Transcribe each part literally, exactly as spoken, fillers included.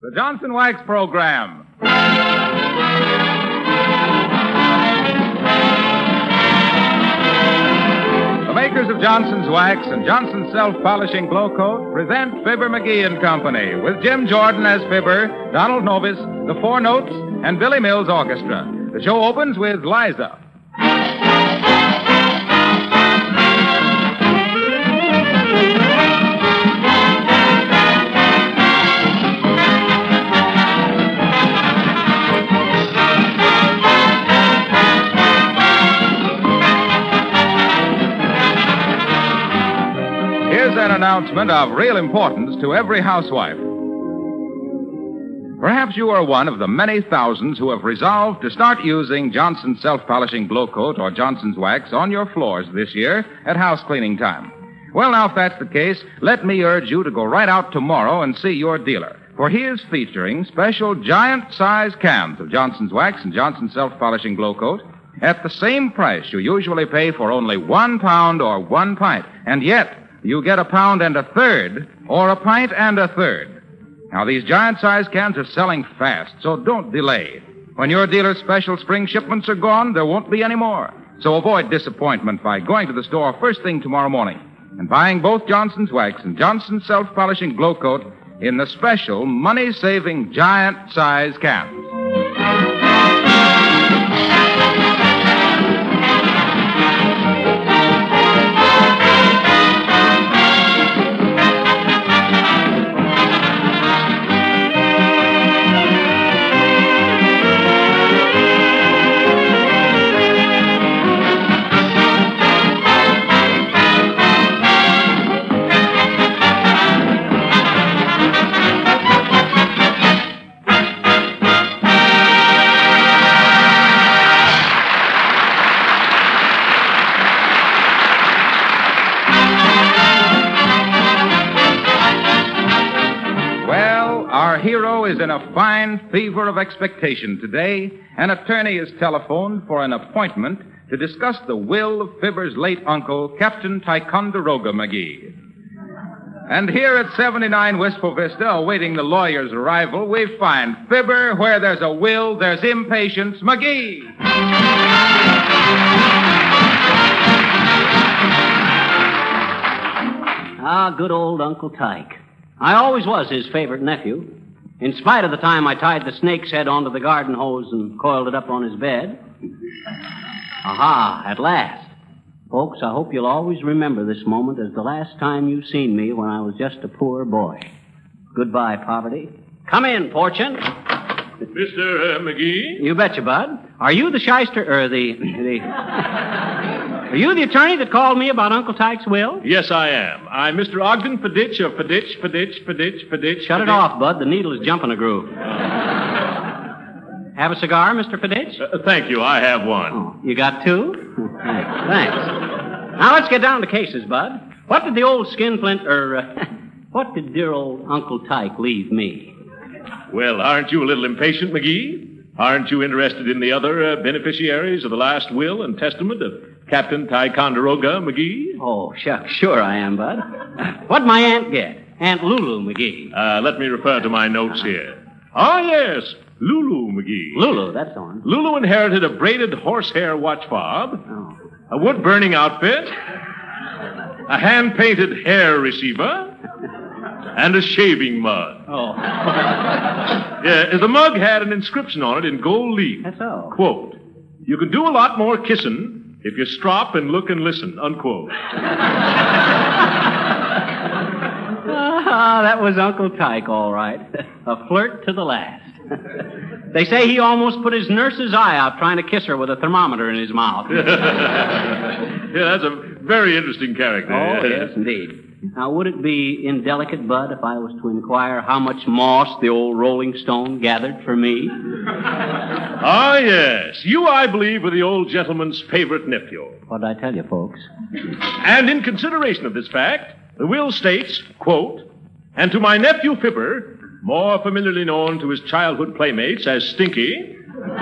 The Johnson Wax Program. The makers of Johnson's Wax and Johnson's Self-Polishing Glow Coat present Fibber McGee and Company with Jim Jordan as Fibber, Donald Novis, the Four Notes, and Billy Mills Orchestra. The show opens with Liza. An announcement of real importance to every housewife. Perhaps you are one of the many thousands who have resolved to start using Johnson's Self-Polishing Glow Coat or Johnson's Wax on your floors this year at house cleaning time. Well, now, if that's the case, let me urge you to go right out tomorrow and see your dealer, for he is featuring special giant-size cans of Johnson's Wax and Johnson's Self-Polishing Glow Coat at the same price you usually pay for only one pound or one pint, and yet you get a pound and a third, or a pint and a third. Now, these giant-sized cans are selling fast, so don't delay. When your dealer's special spring shipments are gone, there won't be any more. So avoid disappointment by going to the store first thing tomorrow morning and buying both Johnson's Wax and Johnson's Self-Polishing Glow Coat in the special money-saving giant-sized cans. Hero is in a fine fever of expectation today. An attorney is telephoned for an appointment to discuss the will of Fibber's late uncle, Captain Ticonderoga McGee. And here at seventy-nine Wistful Vista, awaiting the lawyer's arrival, we find Fibber. Where there's a will, there's impatience. McGee! Ah, good old Uncle Tyke. I always was his favorite nephew. In spite of the time I tied the snake's head onto the garden hose and coiled it up on his bed. Aha, at last. Folks, I hope you'll always remember this moment as the last time you seen me when I was just a poor boy. Goodbye, poverty. Come in, Fortune. Mister Uh, McGee? You betcha, Bud. Are you the shyster, or the... the... Are you the attorney that called me about Uncle Tyke's will? Yes, I am. I'm Mister Ogden Faditch of Faditch, Faditch, Faditch, Faditch. Shut it off, Bud. The needle is jumping a groove. Have a cigar, Mister Faditch? Uh, thank you. I have one. Oh, you got two? Thanks. Thanks. Now, let's get down to cases, Bud. What did the old skinflint, or uh, what did dear old Uncle Tyke leave me? Well, aren't you a little impatient, McGee? Aren't you interested in the other uh, beneficiaries of the last will and testament of Captain Ticonderoga McGee? Oh, shucks, sure I am, Bud. What'd my aunt get? Aunt Lulu McGee. Uh, let me refer to my notes here. Ah, yes, Lulu McGee. Lulu, that's the one. Lulu inherited a braided horsehair watch fob, oh. a wood-burning outfit, a hand-painted hair receiver, and a shaving mug. Oh. Yeah, the mug had an inscription on it in gold leaf. That's all. Quote, "You can do a lot more kissing if you strop and look and listen," unquote. Ah, that was Uncle Tyke, all right. A flirt to the last. They say he almost put his nurse's eye out trying to kiss her with a thermometer in his mouth. Yeah, that's a very interesting character. Oh, yes, indeed. Now, would it be indelicate, Bud, if I was to inquire how much moss the old Rolling Stone gathered for me? Ah, yes. You, I believe, were the old gentleman's favorite nephew. What'd I tell you, folks? And in consideration of this fact, the will states, quote, "And to my nephew Fibber, more familiarly known to his childhood playmates as Stinky,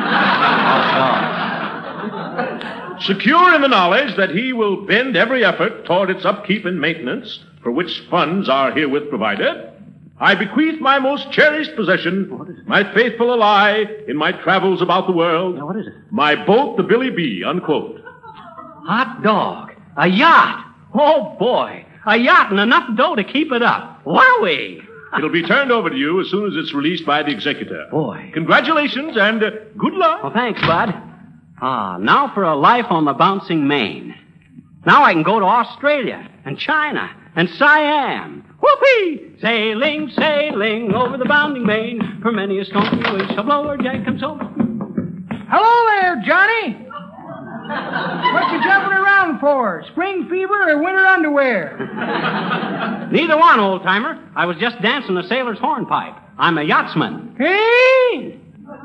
secure in the knowledge that he will bend every effort toward its upkeep and maintenance, for which funds are herewith provided, I bequeath my most cherished possession, my faithful ally in my travels about the world. Now, what is it? My boat, the Billy B., unquote. Hot dog. A yacht. Oh, boy. A yacht and enough dough to keep it up. Wowee. It'll be turned over to you as soon as it's released by the executor. Boy. Congratulations and uh, good luck. Well, thanks, Bud. Ah, now for a life on the bouncing main. Now I can go to Australia and China and Siam. Whoopee! Sailing, sailing over the bounding main, for many a stormy wind shall blow where Jack comes home. Hello there, Johnny. What you jumping around for? Spring fever or winter underwear? Neither one, old-timer. I was just dancing a sailor's hornpipe. I'm a yachtsman. Hey!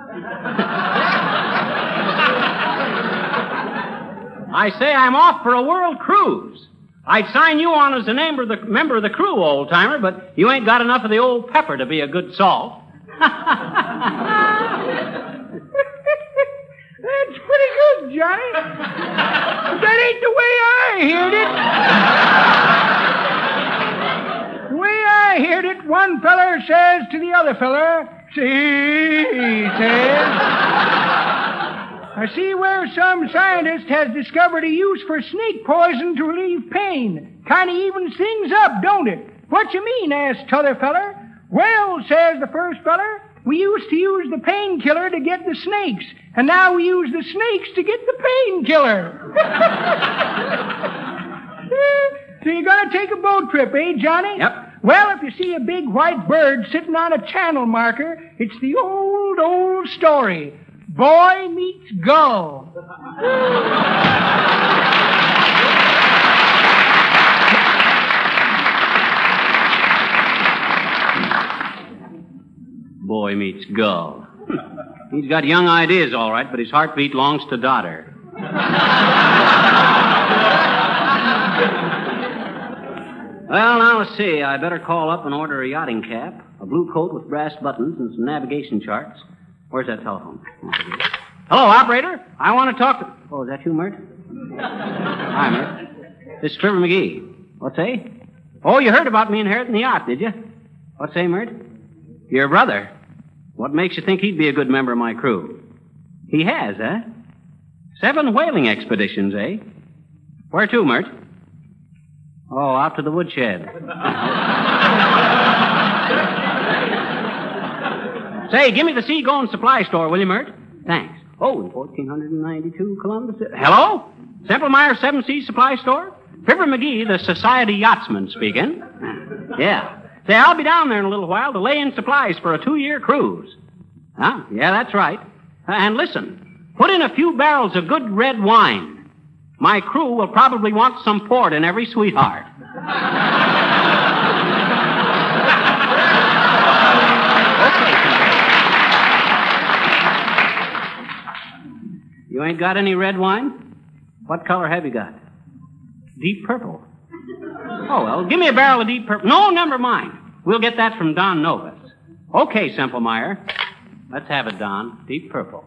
I say I'm off for a world cruise. I'd sign you on as a member of the, member of the crew, old-timer, but you ain't got enough of the old pepper to be a good salt. That's pretty good, Johnny. But that ain't the way I heard it. The way I heard it, one feller says to the other feller, see, he says, I see where some scientist has discovered a use for snake poison to relieve pain. Kind of evens things up, don't it? What you mean, asked t'other feller. Well, says the first feller, we used to use the painkiller to get the snakes, and now we use the snakes to get the painkiller. So you're going to take a boat trip, eh, Johnny? Yep. Well, if you see a big white bird sitting on a channel marker, it's the old, old story. Boy meets gull. Boy meets gull. He's got young ideas, all right, but his heartbeat belongs to daughter. Well, now, let's see. I better call up and order a yachting cap, a blue coat with brass buttons, and some navigation charts. Where's that telephone? Hello, operator. I want to talk to... Oh, is that you, Mert? Hi, Mert. This is Trevor McGee. What's say? Oh, you heard about me inheriting the yacht, did you? What's say, Mert? Your brother. What makes you think he'd be a good member of my crew? He has, eh? Seven whaling expeditions, eh? Where to, Mert? Oh, out to the woodshed. Say, give me the seagoing supply store, will you, Mert? Thanks. Oh, in fourteen ninety-two, Columbus. Hello? Semmelmeyer Seven Seas Supply Store? Fibber McGee, the Society Yachtsman, speaking. Yeah. Say, I'll be down there in a little while to lay in supplies for a two-year cruise. Huh? Yeah, that's right. Uh, and listen, put in a few barrels of good red wine. My crew will probably want some port in every sweetheart. Okay. You ain't got any red wine? What color have you got? Deep purple. Oh, well, give me a barrel of deep purple. No, never mind. We'll get that from Don Novus. Okay, Semmelmeyer. Let's have it, Don. Deep purple.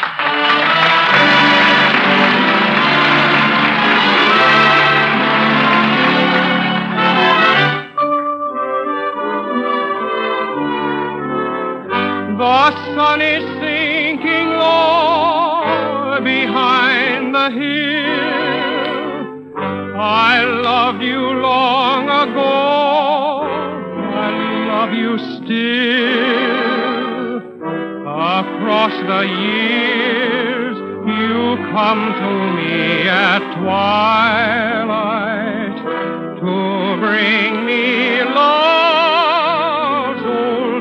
The sun is sinking low behind the hill. I loved you long ago. I love you still. Across the years, you come to me at twilight to bring me love's old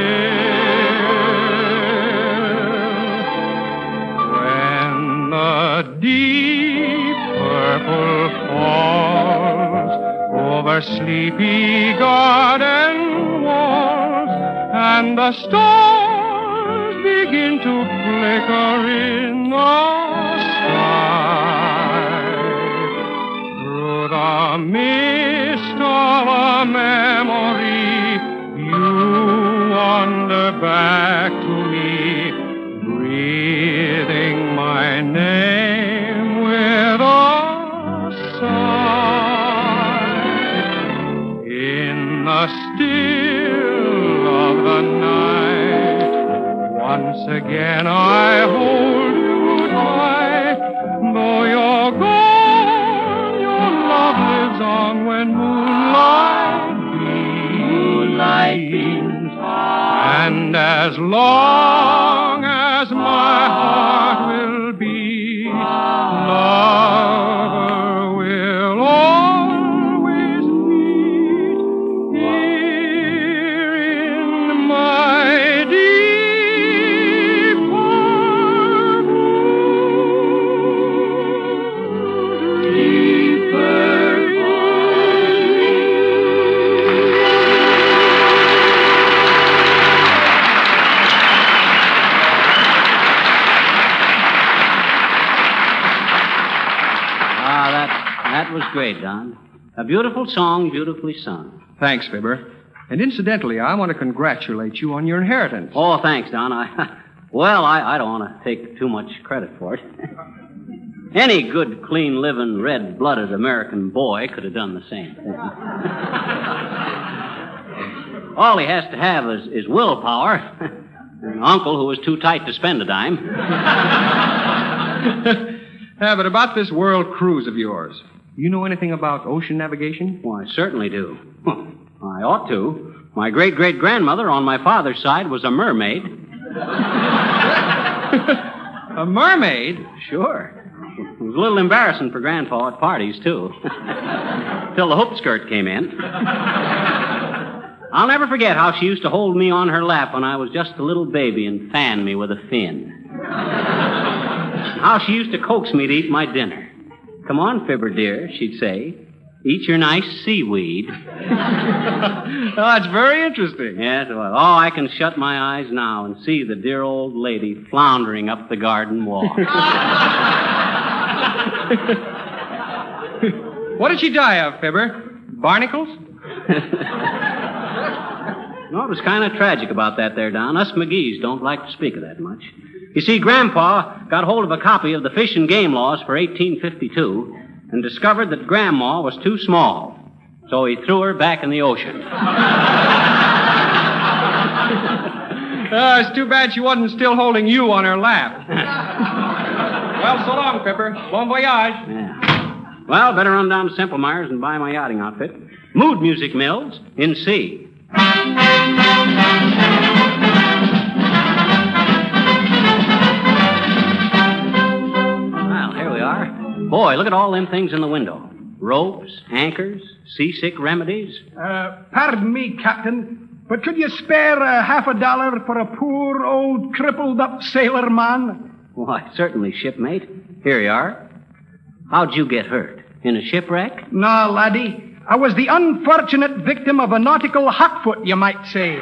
thrill. When the deep purple falls over sleepy garden walls, and the stars begin to flicker in the sky, through the mist of a memory, you wander back to me, breathing my name with a sigh. In the still Once again I hold you tight. Though you're gone, your love lives on when moonlight beams. And as long as my heart will beat, lover will always meet here in my deep harbor. Deeper That was great, Don. A beautiful song, beautifully sung. Thanks, Fibber. And incidentally, I want to congratulate you on your inheritance. Oh, thanks, Don. I, well, I, I don't want to take too much credit for it. Any good, clean-living, red-blooded American boy could have done the same thing. All he has to have is, is willpower. An uncle who was too tight to spend a dime. Yeah, but about this world cruise of yours, you know anything about ocean navigation? Well, I certainly do. I ought to. My great-great-grandmother on my father's side was a mermaid. A mermaid? Sure. It was a little embarrassing for Grandpa at parties, too. Till the hoop skirt came in. I'll never forget how she used to hold me on her lap when I was just a little baby and fan me with a fin. How she used to coax me to eat my dinner. Come on, Fibber, dear, she'd say. Eat your nice seaweed. Oh, that's very interesting. Yes, well, oh, I can shut my eyes now and see the dear old lady floundering up the garden walk. What did she die of, Fibber? Barnacles? No, it was kind of tragic about that there, Don. Us McGees don't like to speak of that much. You see, Grandpa got hold of a copy of the Fish and Game Laws for eighteen fifty-two and discovered that Grandma was too small. So he threw her back in the ocean. Oh, it's too bad she wasn't still holding you on her lap. Well, so long, Fibber. Bon voyage. Yeah. Well, better run down to Simple Myers and buy my yachting outfit. Mood Music Mills in C. Well, here we are. Boy, look at all them things in the window. Ropes, anchors, seasick remedies. Uh, pardon me, Captain, but could you spare uh, half a dollar for a poor old crippled-up sailor man? Why, certainly, shipmate. Here you are. How'd you get hurt? In a shipwreck? Nah, laddie. I was the unfortunate victim of a nautical hotfoot, you might say.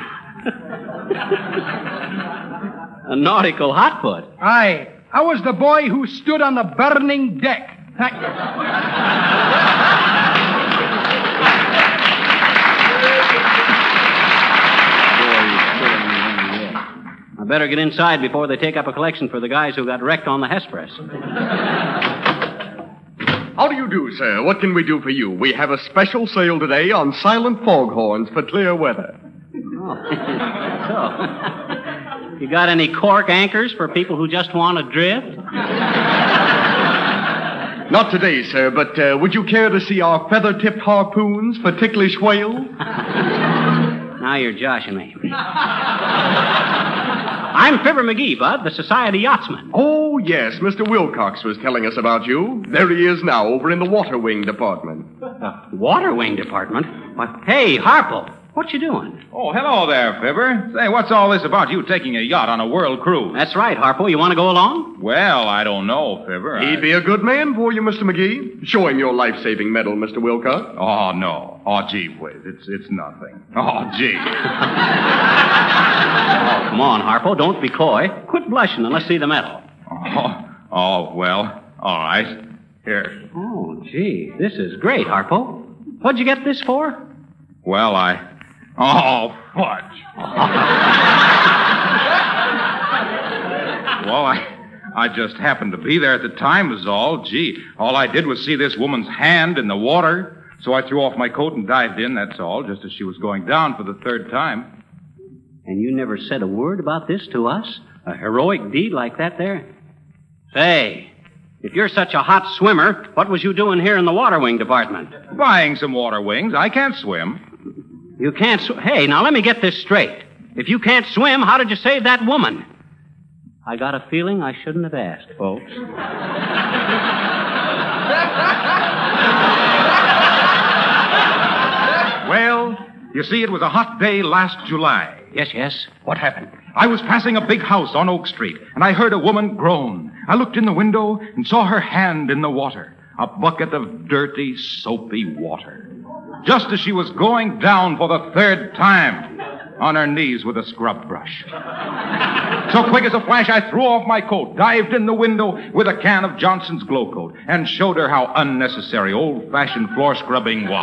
A nautical hotfoot? Aye. I was the boy who stood on the burning deck. Thank you. I better get inside before they take up a collection for the guys who got wrecked on the Hesperus. How do you do, sir? What can we do for you? We have a special sale today on silent foghorns for clear weather. Oh. So, you got any cork anchors for people who just want to drift? Not today, sir, but uh, would you care to see our feather-tipped harpoons for ticklish whales? Now you're joshing me. I'm Fibber McGee, Bud, the Society Yachtsman. Oh, yes, Mister Wilcox was telling us about you. There he is now, over in the water wing department. The water wing department? What? Hey, Harpo, what you doing? Oh, hello there, Fibber. Say, what's all this about you taking a yacht on a world cruise? That's right, Harpo. You want to go along? Well, I don't know, Fibber. He'd I... be a good man for you, Mister McGee. Show him your life-saving medal, Mister Wilcox. Oh, no. Oh, gee whiz. It's, it's nothing. Oh, gee. Oh, come on, Harpo. Don't be coy. Quit blushing and let's see the medal. Oh, oh, well, all right. Here. Oh, gee. This is great, Harpo. What'd you get this for? Well, I... Oh, fudge. Well, I... I just happened to be there at the time is all. Gee, all I did was see this woman's hand in the water, so I threw off my coat and dived in, that's all, just as she was going down for the third time. And you never said a word about this to us? A heroic deed like that there? Say, if you're such a hot swimmer, what was you doing here in the water wing department? Buying some water wings. I can't swim. You can't sw- Hey, now let me get this straight. If you can't swim, how did you save that woman? I got a feeling I shouldn't have asked, folks. Well, you see, it was a hot day last July. Yes, yes. What happened? I was passing a big house on Oak Street, and I heard a woman groan. I looked in the window and saw her hand in the water. A bucket of dirty, soapy water. Just as she was going down for the third time on her knees with a scrub brush. So quick as a flash, I threw off my coat, dived in the window with a can of Johnson's Glow Coat, and showed her how unnecessary old-fashioned floor scrubbing was.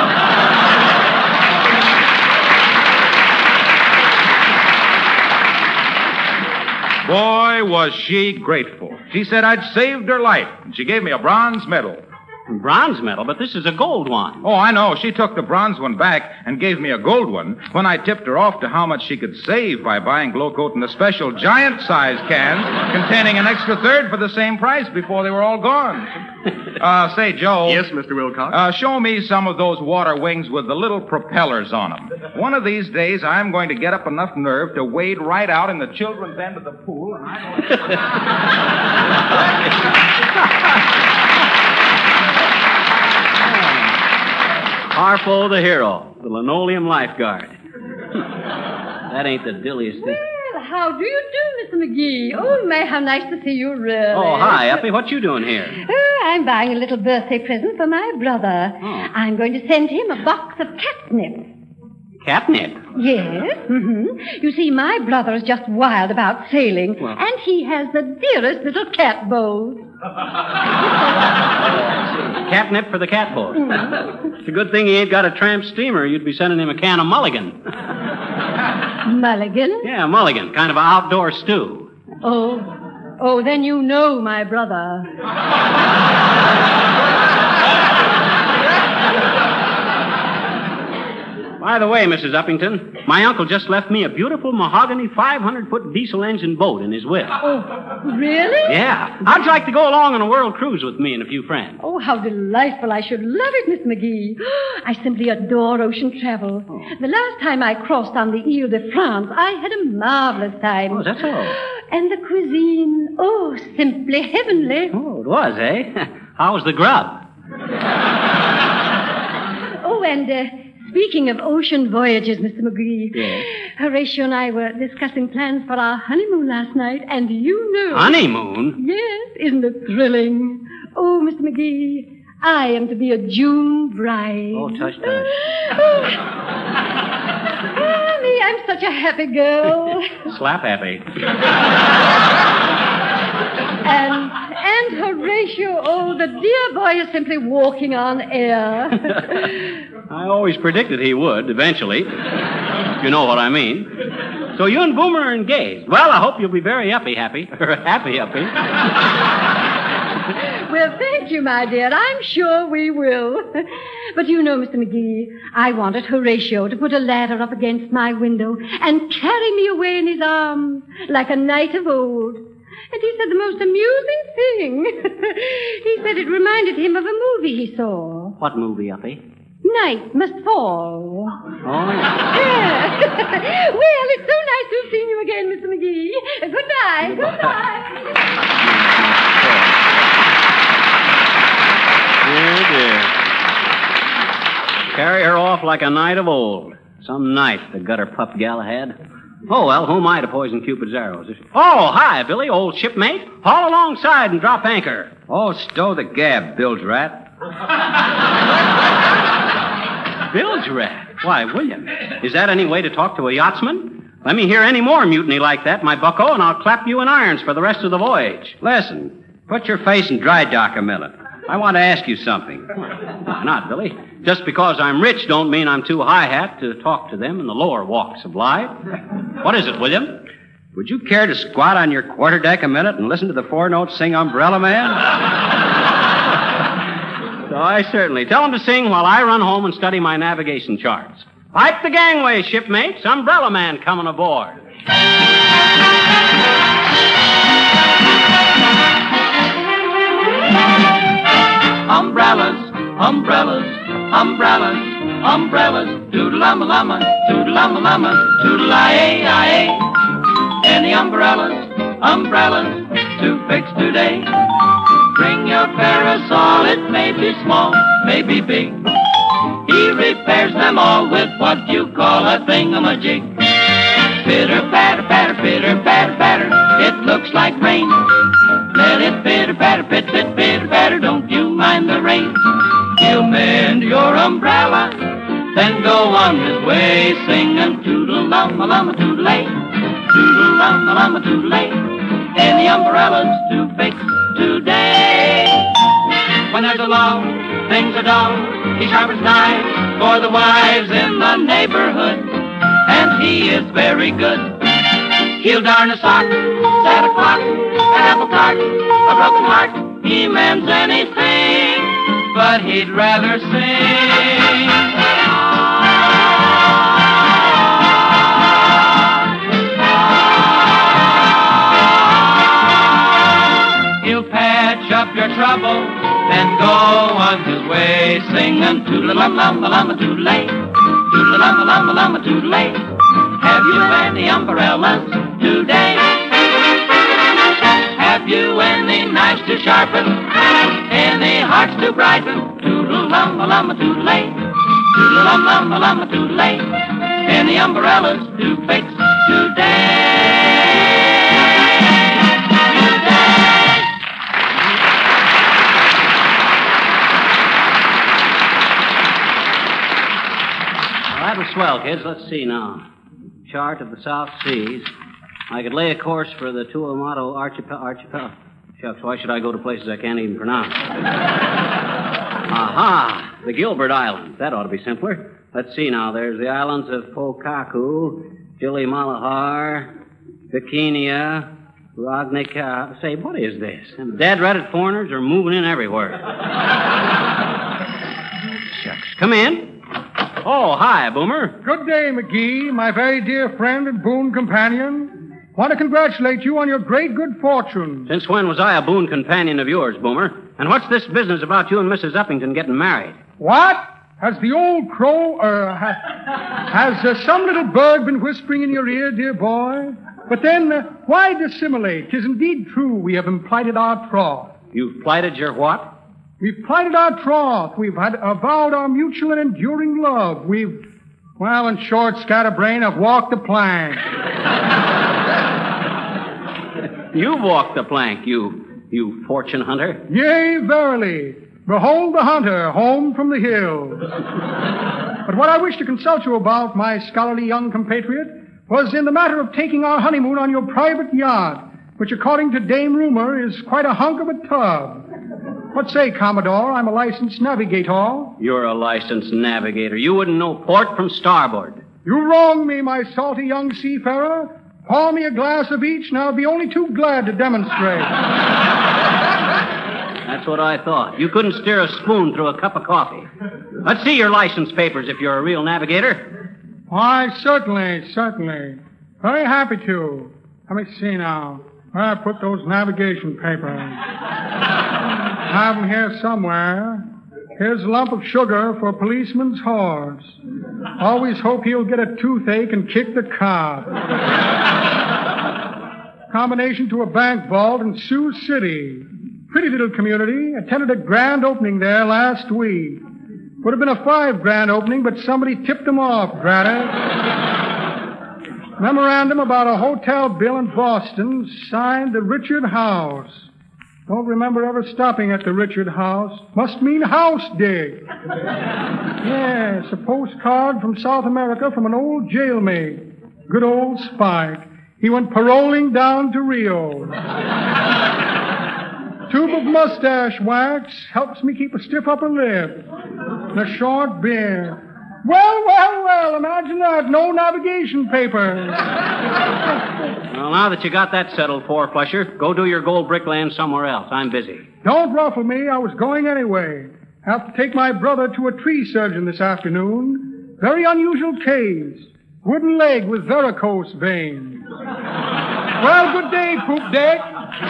Boy, was she grateful. She said I'd saved her life, and she gave me a bronze medal. Bronze medal, but this is a gold one. Oh, I know. She took the bronze one back and gave me a gold one when I tipped her off to how much she could save by buying Glow Coat in the special giant-sized cans containing an extra third for the same price before they were all gone. Uh, say, Joe. Yes, Mister Wilcox? Uh, show me some of those water wings with the little propellers on them. One of these days, I'm going to get up enough nerve to wade right out in the children's end of the pool, and I'm going Harpo the hero, the linoleum lifeguard. That ain't the dilliest thing. Well, how do you do, Mister McGee? Oh, May, how nice to see you, really. Oh, hi, Uppy. What you doing here? Oh, I'm buying a little birthday present for my brother. Oh. I'm going to send him a box of catnip. Catnip? Yes. Mm-hmm. You see, my brother is just wild about sailing, Well. and he has the dearest little cat boat. Catnip for the cat boat. It's a good thing he ain't got a tramp steamer. You'd be sending him a can of mulligan. Mulligan? Yeah, mulligan. Kind of an outdoor stew. Oh. Oh, then you know my brother. By the way, Missus Uppington, my uncle just left me a beautiful mahogany five hundred foot diesel engine boat in his whip. Oh, really? Yeah. How'd you like to go along on a world cruise with me and a few friends? Oh, how delightful. I should love it, Miss McGee. I simply adore ocean travel. Oh. The last time I crossed on the Ile de France, I had a marvelous time. Oh, is that so? And the cuisine, oh, simply heavenly. Oh, it was, eh? How was the grub? Oh, and uh, speaking of ocean voyages, Mister McGee, Yes. Horatio and I were discussing plans for our honeymoon last night, and you know... Honeymoon? Yes, isn't it thrilling? Oh, Mister McGee, I am to be a June bride. Oh, tush, tush. Oh, ah, me, I'm such a happy girl. Slap happy. And, and Horatio, oh, the dear boy is simply walking on air. I always predicted he would, eventually. You know what I mean. So you and Boomer are engaged. Well, I hope you'll be very uppy happy. Or happy uppy. Well, thank you, my dear. I'm sure we will. But you know, Mister McGee, I wanted Horatio to put a ladder up against my window and carry me away in his arms like a knight of old. And he said the most amusing thing. He said it reminded him of a movie he saw. What movie, Uppy? Night Must Fall. Oh, yeah. Yeah. Well, it's so nice to have seen you again, Mister McGee. Goodbye. Goodbye. Dear, dear. Carry her off like a knight of old. Some knight, the gutter pup Galahad. Oh, well, who am I to poison Cupid's arrows? Oh, hi, Billy, old shipmate. Haul alongside and drop anchor. Oh, stow the gab, bilge rat. Bilge rat? Why, William, is that any way to talk to a yachtsman? Let me hear any more mutiny like that, my bucko, and I'll clap you in irons for the rest of the voyage. Listen, put your face in dry dock a minute. I want to ask you something. Why not, Billy? Just because I'm rich don't mean I'm too high-hat to talk to them in the lower walks of life. What is it, William? Would you care to squat on your quarterdeck a minute and listen to the four notes sing Umbrella Man? So I certainly. Tell them to sing while I run home and study my navigation charts. Pipe the gangway, shipmates. Umbrella man coming aboard. Umbrellas, umbrellas, umbrellas, umbrellas, doodle-umma-lumma, doodle-umma-lumma, doodle-I-A-I-A. Any umbrellas, umbrellas to fix today. Bring your parasol, it may be small, may be big. He repairs them all with what you call a thingamajig. Pitter, patter, patter, pitter, patter, patter, it looks like rain. Let it pitter, patter, pit, pit, pitter, patter, don't you mind the rain. He'll mend your umbrella, then go on his way, singing toodle-lumma-lumma, toodle-ay, toodle-lumma-lumma, toodle-ay. Any umbrellas to fix today. When there's a lull, things are dull, he sharpens knives for the wives in the neighborhood, and he is very good. He'll darn a sock, set a clock, an apple cart, a broken heart. He mends anything, but he'd rather sing. He'll patch up your trouble, then go on his way, singing toodle-lum-lum-lum, toodle-ay, toodle-lum-lum-lum, toodle-ay. Have you any umbrellas today? Have you any knives to sharpen? Any hearts to brighten? Toodle-lum-lum, toodle-ay, toodle-lum-lum, toodle-ay. Any umbrellas to fix today? That was swell, kids. Let's see now. Chart of the South Seas. I could lay a course for the Tuamato Archipelago. Archipel- Shucks, why should I go to places I can't even pronounce? Aha! The Gilbert Islands. That ought to be simpler. Let's see now. There's the islands of Pokaku, Gili Malahar, Bikini, Rognica. Say, what is this? Them dead-ratted foreigners are moving in everywhere. Shucks. Come in. Oh, hi, Boomer. Good day, McGee, my very dear friend and boon companion. Want to congratulate you on your great good fortune. Since when was I a boon companion of yours, Boomer? And what's this business about you and Missus Uppington getting married? What? Has the old crow, uh, ha- has uh, some little bird been whispering in your ear, dear boy? But then, uh, why dissimulate? 'Tis indeed true we have implighted our troth. You've plighted your what? We've plighted our troth. We've had avowed our mutual and enduring love. We've, well, in short, scatterbrain, I've walked the plank. You've walked the plank, you, you fortune hunter. Yea, verily. Behold the hunter, home from the hills. But what I wish to consult you about, my scholarly young compatriot, was in the matter of taking our honeymoon on your private yacht, which, according to Dame Rumor, is quite a hunk of a tub. What say, Commodore? I'm a licensed navigator. You're a licensed navigator. You wouldn't know port from starboard. You wrong me, my salty young seafarer. Pour me a glass of each, and I'll be only too glad to demonstrate. That's what I thought. You couldn't steer a spoon through a cup of coffee. Let's see your license papers if you're a real navigator. Why, certainly, certainly. Very happy to. Let me see now. Where I put those navigation papers? I have them here somewhere. Here's a lump of sugar for a policeman's horse. Always hope he'll get a toothache and kick the cop. Combination to a bank vault in Sioux City. Pretty little community. Attended a grand opening there last week. Would have been a five grand opening, but somebody tipped them off, drat it. Memorandum about a hotel bill in Boston, signed the Richard House. Don't remember ever stopping at the Richard House. Must mean house dig. Yes, a postcard from South America from an old jailmate. Good old Spike. He went paroling down to Rio. Tube of mustache wax helps me keep a stiff upper lip. And a short beard. Well, well, well, imagine that. No navigation papers. Well, now that you got that settled, four-flusher, go do your gold bricklaying somewhere else. I'm busy. Don't ruffle me. I was going anyway. Have to take my brother to a tree surgeon this afternoon. Very unusual case. Wooden leg with varicose veins. Well, good day, Poop Deck.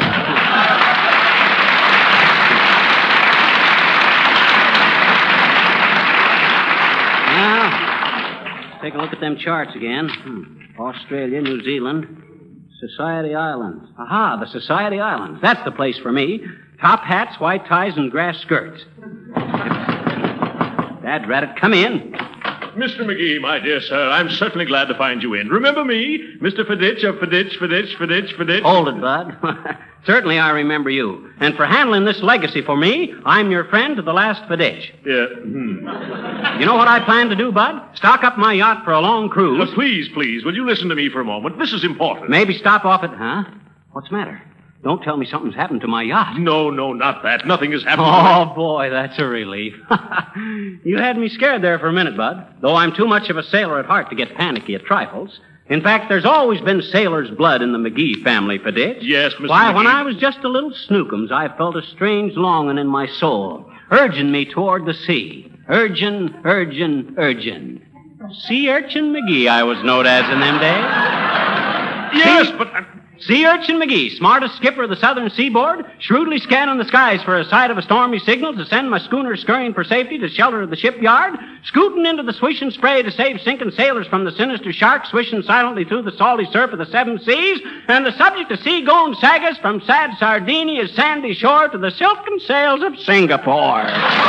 Now, take a look at them charts again. Hmm. Australia, New Zealand, Society Islands. Aha, the Society Islands. That's the place for me. Top hats, white ties, and grass skirts. Dad, rat it, come in. Mister McGee, my dear sir, I'm certainly glad to find you in. Remember me? Mister Fiditch of Fiditch, Fiditch, Fiditch, Fiditch. Hold it, Bud. Certainly I remember you. And for handling this legacy for me, I'm your friend to the last Fiditch. Yeah. Hmm. You know what I plan to do, Bud? Stock up my yacht for a long cruise. Uh, please, please, will you listen to me for a moment? This is important. Maybe stop off at... Huh? What's the matter? Don't tell me something's happened to my yacht. No, no, not that. Nothing has happened Oh, to boy, that's a relief. You had me scared there for a minute, Bud. Though I'm too much of a sailor at heart to get panicky at trifles. In fact, there's always been sailor's blood in the McGee family, Fiditch. Yes, Mister Why, McGee. when I was just a little snookums, I felt a strange longing in my soul, urging me toward the sea. Urging, urging, urging. Sea Urchin McGee, I was known as in them days. Yes, sea, but... Uh, Sea Urchin McGee, smartest skipper of the southern seaboard, shrewdly scanning the skies for a sight of a stormy signal to send my schooner scurrying for safety to shelter of the shipyard, scooting into the swishing spray to save sinking sailors from the sinister sharks swishing silently through the salty surf of the seven seas, and the subject of sea-going sagas from sad Sardinia's sandy shore to the silken sails of Singapore.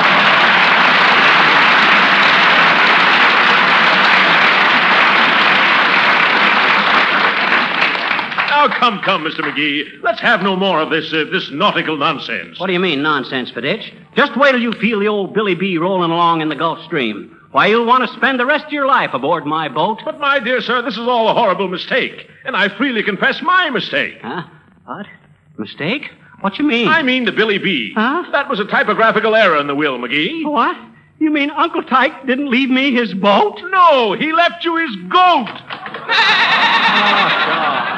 Now, come, come, Mister McGee. Let's have no more of this, uh, this nautical nonsense. What do you mean, nonsense, Fiditch? Just wait till you feel the old Billy B rolling along in the Gulf Stream. Why, you'll want to spend the rest of your life aboard my boat. But, my dear sir, this is all a horrible mistake. And I freely confess my mistake. Huh? What? Mistake? What you mean? I mean the Billy B. Huh? That was a typographical error in the will, McGee. What? You mean Uncle Tyke didn't leave me his boat? No, he left you his goat. Oh, God.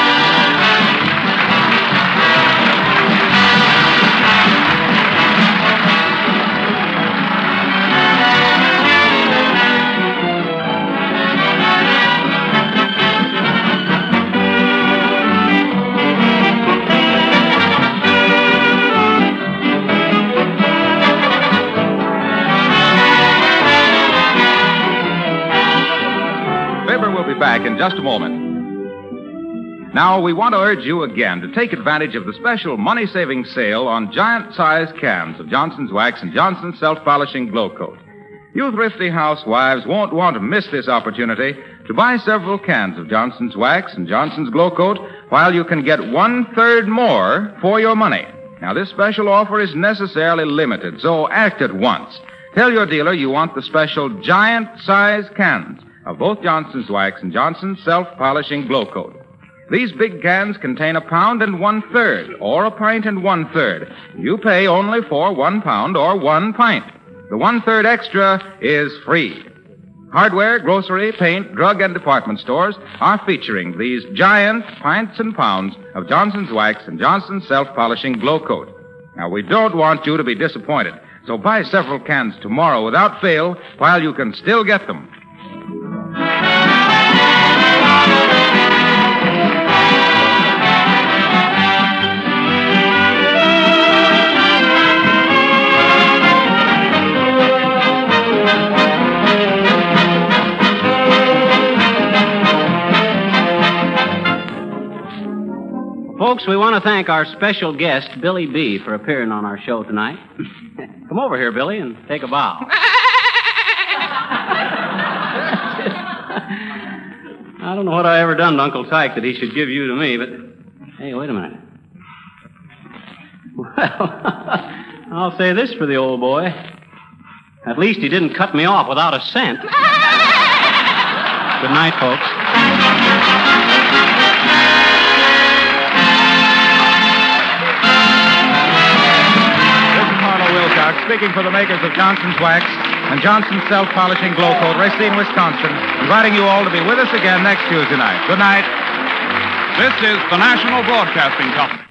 Back in just a moment. Now, we want to urge you again to take advantage of the special money-saving sale on giant-sized cans of Johnson's Wax and Johnson's Self-Polishing Glow Coat. You thrifty housewives won't want to miss this opportunity to buy several cans of Johnson's Wax and Johnson's Glow Coat while you can get one-third more for your money. Now, this special offer is necessarily limited, so act at once. Tell your dealer you want the special giant-sized cans of both Johnson's Wax and Johnson's Self-Polishing Glow Coat. These big cans contain a pound and one-third, or a pint and one-third. You pay only for one pound or one pint. The one-third extra is free. Hardware, grocery, paint, drug, and department stores are featuring these giant pints and pounds of Johnson's Wax and Johnson's Self-Polishing Glow Coat. Now, we don't want you to be disappointed, so buy several cans tomorrow without fail while you can still get them. Folks, we want to thank our special guest, Billy B., for appearing on our show tonight. Come over here, Billy, and take a bow. I don't know what I ever done to Uncle Tyke that he should give you to me, but... Hey, wait a minute. Well, I'll say this for the old boy. At least he didn't cut me off without a cent. Good night, folks. Wilcox, speaking for the makers of Johnson's Wax and Johnson's Self-Polishing Glow Coat, Racine, Wisconsin, inviting you all to be with us again next Tuesday night. Good night. This is the National Broadcasting Company.